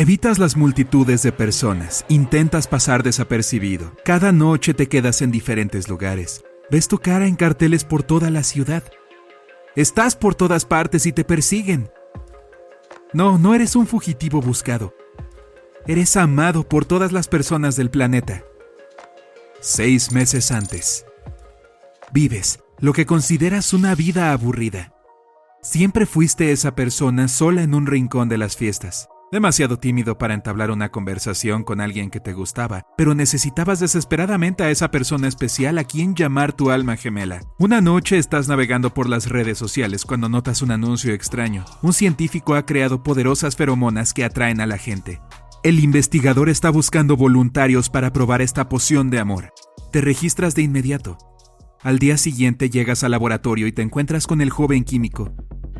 Evitas las multitudes de personas, intentas pasar desapercibido. Cada noche te quedas en diferentes lugares. Ves tu cara en carteles por toda la ciudad. Estás por todas partes y te persiguen. No eres un fugitivo buscado. Eres amado por todas las personas del planeta. 6 meses antes. Vives lo que consideras una vida aburrida. Siempre fuiste esa persona sola en un rincón de las fiestas. Demasiado tímido para entablar una conversación con alguien que te gustaba, pero necesitabas desesperadamente a esa persona especial a quien llamar tu alma gemela. Una noche estás navegando por las redes sociales cuando notas un anuncio extraño. Un científico ha creado poderosas feromonas que atraen a la gente. El investigador está buscando voluntarios para probar esta poción de amor. Te registras de inmediato. Al día siguiente llegas al laboratorio y te encuentras con el joven químico.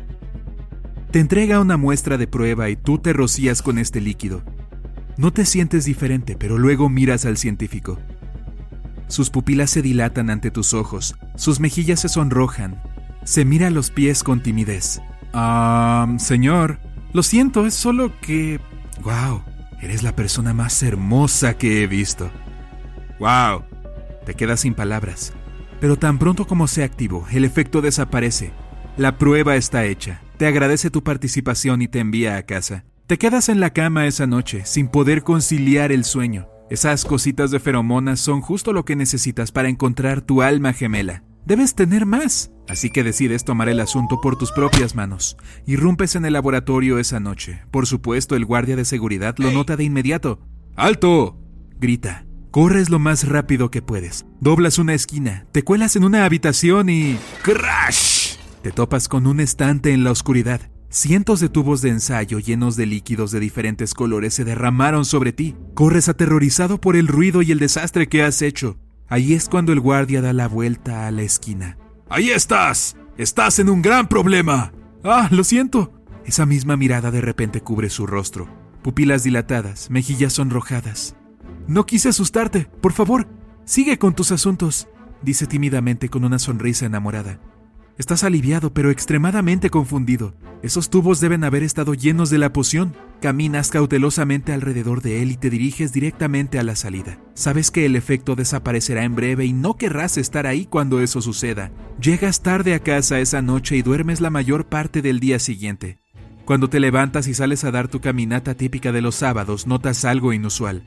Te entrega una muestra de prueba y tú te rocías con este líquido. No te sientes diferente, pero luego miras al científico. Sus pupilas se dilatan ante tus ojos, sus mejillas se sonrojan. Se mira los pies con timidez. Señor, lo siento, es solo que... ¡Wow! Eres la persona más hermosa que he visto. ¡Wow! Te quedas sin palabras. Pero tan pronto como se activó, el efecto desaparece. La prueba está hecha. Te agradece tu participación y te envía a casa. Te quedas en la cama esa noche, sin poder conciliar el sueño. Esas cositas de feromonas son justo lo que necesitas para encontrar tu alma gemela. Debes tener más, así que decides tomar el asunto por tus propias manos. Irrumpes en el laboratorio esa noche. Por supuesto, el guardia de seguridad lo nota de inmediato. ¡Alto!, grita. Corres lo más rápido que puedes. Doblas una esquina, te cuelas en una habitación y... ¡crash! Te topas con un estante en la oscuridad. Cientos de tubos de ensayo llenos de líquidos de diferentes colores se derramaron sobre ti. Corres aterrorizado por el ruido y el desastre que has hecho. Ahí es cuando el guardia da la vuelta a la esquina. ¡Ahí estás! ¡Estás en un gran problema! Lo siento. Esa misma mirada de repente cubre su rostro. Pupilas dilatadas, mejillas sonrojadas. No quise asustarte. Por favor, sigue con tus asuntos, dice tímidamente con una sonrisa enamorada. Estás aliviado, pero extremadamente confundido. Esos tubos deben haber estado llenos de la poción. Caminas cautelosamente alrededor de él y te diriges directamente a la salida. Sabes que el efecto desaparecerá en breve y no querrás estar ahí cuando eso suceda. Llegas tarde a casa esa noche y duermes la mayor parte del día siguiente. Cuando te levantas y sales a dar tu caminata típica de los sábados, notas algo inusual.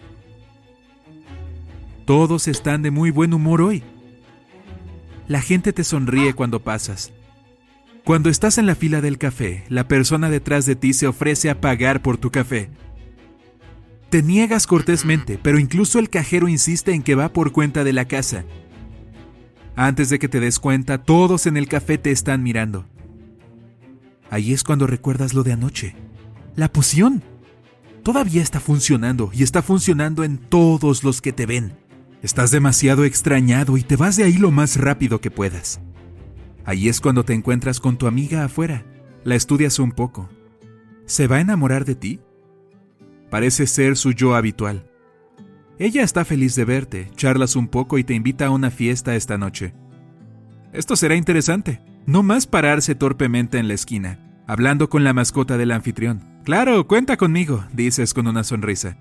Todos están de muy buen humor hoy. La gente te sonríe cuando pasas. Cuando estás en la fila del café, la persona detrás de ti se ofrece a pagar por tu café. Te niegas cortésmente, pero incluso el cajero insiste en que va por cuenta de la casa. Antes de que te des cuenta, todos en el café te están mirando. Ahí es cuando recuerdas lo de anoche. La poción. Todavía está funcionando y está funcionando en todos los que te ven. Estás demasiado extrañado y te vas de ahí lo más rápido que puedas. Ahí es cuando te encuentras con tu amiga afuera. La estudias un poco. ¿Se va a enamorar de ti? Parece ser su yo habitual. Ella está feliz de verte, charlas un poco y te invita a una fiesta esta noche. Esto será interesante. No más pararse torpemente en la esquina, hablando con la mascota del anfitrión. Claro, cuenta conmigo, dices con una sonrisa.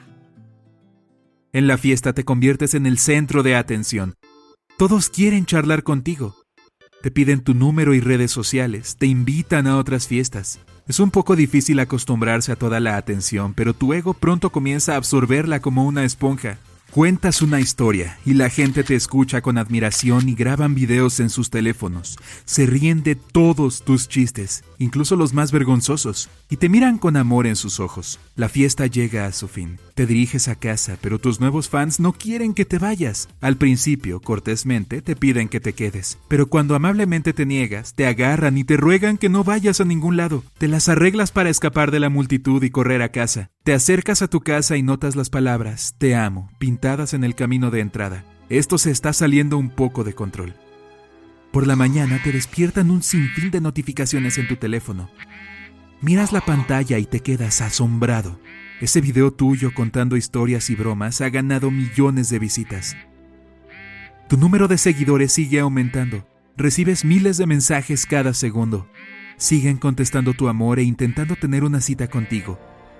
En la fiesta te conviertes en el centro de atención. Todos quieren charlar contigo. Te piden tu número y redes sociales, te invitan a otras fiestas. Es un poco difícil acostumbrarse a toda la atención, pero tu ego pronto comienza a absorberla como una esponja. Cuentas una historia y la gente te escucha con admiración y graban videos en sus teléfonos. Se ríen de todos tus chistes, incluso los más vergonzosos, y te miran con amor en sus ojos. La fiesta llega a su fin. Te diriges a casa, pero tus nuevos fans no quieren que te vayas. Al principio, cortésmente, te piden que te quedes, pero cuando amablemente te niegas, te agarran y te ruegan que no vayas a ningún lado. Te las arreglas para escapar de la multitud y correr a casa. Te acercas a tu casa y notas las palabras "te amo" pintadas en el camino de entrada. Esto se está saliendo un poco de control. Por la mañana te despiertan un sinfín de notificaciones en tu teléfono. Miras la pantalla y te quedas asombrado. Ese video tuyo contando historias y bromas ha ganado millones de visitas. Tu número de seguidores sigue aumentando. Recibes miles de mensajes cada segundo. Siguen contestando tu amor e intentando tener una cita contigo.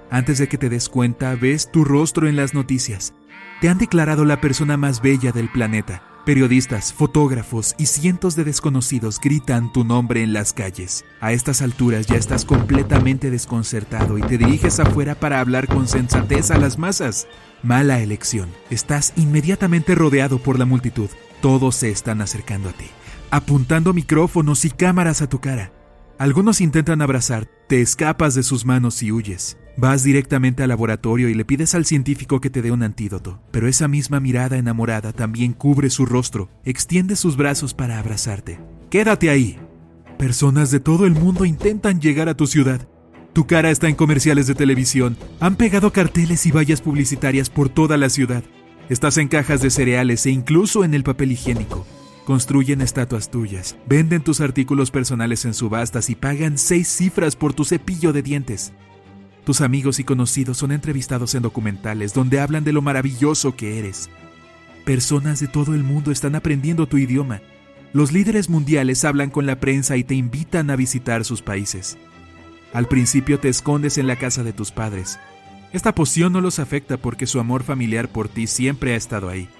Antes de que te des cuenta, ves tu rostro en las noticias. Te han declarado la persona más bella del planeta. Periodistas, fotógrafos y cientos de desconocidos gritan tu nombre en las calles. A estas alturas ya estás completamente desconcertado y te diriges afuera para hablar con sensatez a las masas. Mala elección. Estás inmediatamente rodeado por la multitud. Todos se están acercando a ti, apuntando micrófonos y cámaras a tu cara. Algunos intentan abrazar, te escapas de sus manos y huyes. Vas directamente al laboratorio y le pides al científico que te dé un antídoto, pero esa misma mirada enamorada también cubre su rostro, extiende sus brazos para abrazarte. ¡Quédate ahí! Personas de todo el mundo intentan llegar a tu ciudad. Tu cara está en comerciales de televisión, han pegado carteles y vallas publicitarias por toda la ciudad. Estás en cajas de cereales e incluso en el papel higiénico. Construyen estatuas tuyas, venden tus artículos personales en subastas y pagan 6 cifras por tu cepillo de dientes. Tus amigos y conocidos son entrevistados en documentales donde hablan de lo maravilloso que eres. Personas de todo el mundo están aprendiendo tu idioma. Los líderes mundiales hablan con la prensa y te invitan a visitar sus países. Al principio te escondes en la casa de tus padres. Esta poción no los afecta porque su amor familiar por ti siempre ha estado ahí.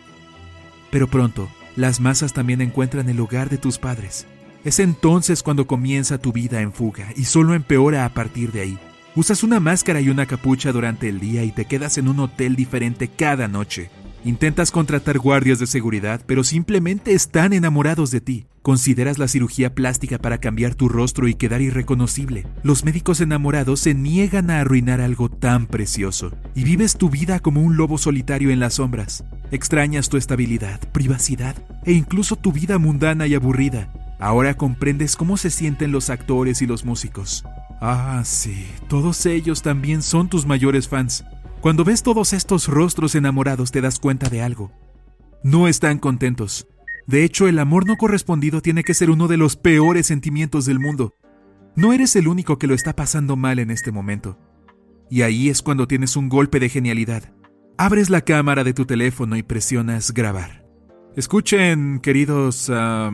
Pero pronto, las masas también encuentran el hogar de tus padres. Es entonces cuando comienza tu vida en fuga y solo empeora a partir de ahí. Usas una máscara y una capucha durante el día y te quedas en un hotel diferente cada noche. Intentas contratar guardias de seguridad, pero simplemente están enamorados de ti. Consideras la cirugía plástica para cambiar tu rostro y quedar irreconocible. Los médicos enamorados se niegan a arruinar algo tan precioso. Y vives tu vida como un lobo solitario en las sombras. Extrañas tu estabilidad, privacidad e incluso tu vida mundana y aburrida. Ahora comprendes cómo se sienten los actores y los músicos. Ah, sí, todos ellos también son tus mayores fans. Cuando ves todos estos rostros enamorados te das cuenta de algo. No están contentos. De hecho, el amor no correspondido tiene que ser uno de los peores sentimientos del mundo. No eres el único que lo está pasando mal en este momento. Y ahí es cuando tienes un golpe de genialidad. Abres la cámara de tu teléfono y presionas grabar. Escuchen, queridos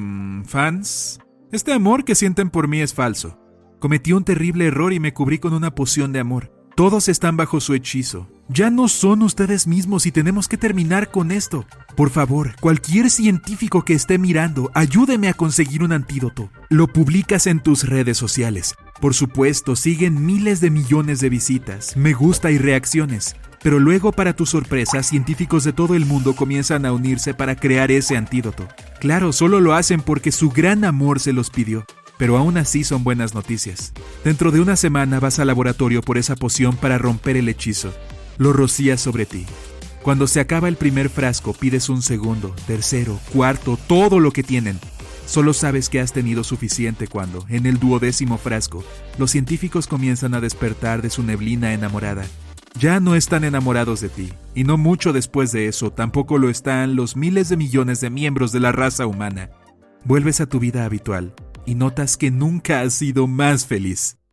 fans, este amor que sienten por mí es falso. Cometí un terrible error y me cubrí con una poción de amor. Todos están bajo su hechizo. Ya no son ustedes mismos y tenemos que terminar con esto. Por favor, cualquier científico que esté mirando, ayúdeme a conseguir un antídoto. Lo publicas en tus redes sociales. Por supuesto, siguen miles de millones de visitas, me gusta y reacciones. Pero luego, para tu sorpresa, científicos de todo el mundo comienzan a unirse para crear ese antídoto. Claro, solo lo hacen porque su gran amor se los pidió. Pero aún así son buenas noticias. Dentro de una semana vas al laboratorio por esa poción para romper el hechizo. Lo rocías sobre ti. Cuando se acaba el primer frasco, pides un segundo, tercero, cuarto, todo lo que tienen. Solo sabes que has tenido suficiente cuando, en el 12º frasco, los científicos comienzan a despertar de su neblina enamorada. Ya no están enamorados de ti, y no mucho después de eso tampoco lo están los miles de millones de miembros de la raza humana. Vuelves a tu vida habitual y notas que nunca has sido más feliz.